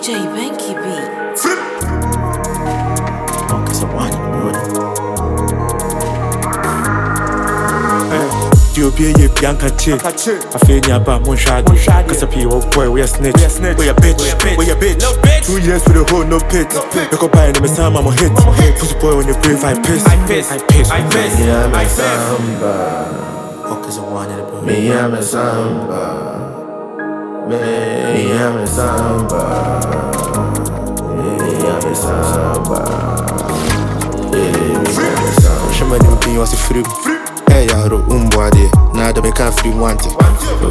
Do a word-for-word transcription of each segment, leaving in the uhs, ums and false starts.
J Banky beat. Flip. Cause I want it, Diobie ye Bianca Che. I feel nyaba mon shadi. Cause I pee oh boy, we a snitch. We a bitch, we a bitch. Two years with a hole, no pit. Look up by and me time I'm a hit. Pussy boy on your grave, I piss. I piss, I piss, I piss. Me I'm a samba. Oh, cause I wanted it, Me I'm a samba. Me I'm a samba. Me I'm a samba. Chama de um pinho assim frio. É yaro, um boade. Nada me can free want it.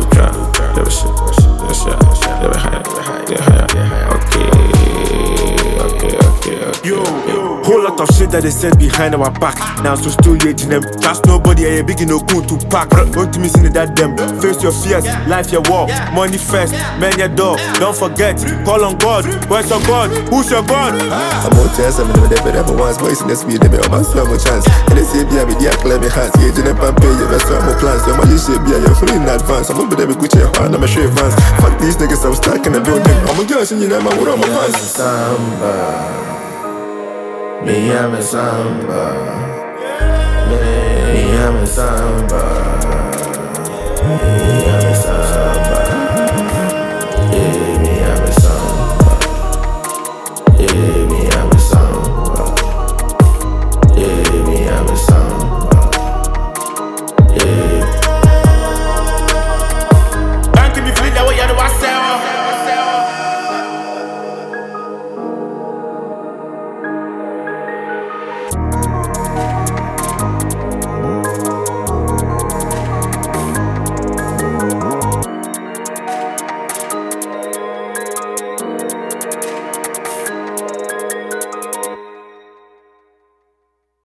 Okay, okay, okay. Yo, whole lot of shit that they said behind our back. Now so still aging them. Trust nobody, I big no cool to pack. Going to missing that them. Face your fears, life your war. Money first, man your door. Don't forget, call on God. Where's your God? Who's your God? I'm out there, some of them they better once. Boys in the speed, they be on my summer chance. And they say, be a media claim me hands. Yeah, you never pay your best summer plans. Your money should be you're free in advance. I'm over there with Gucci, I'm a straight fans. Fuck these niggas, I'm stuck in the building. I'm a girl, and you know my what on my pants. Samba. Me, I'm a samba. Me, I'm a samba.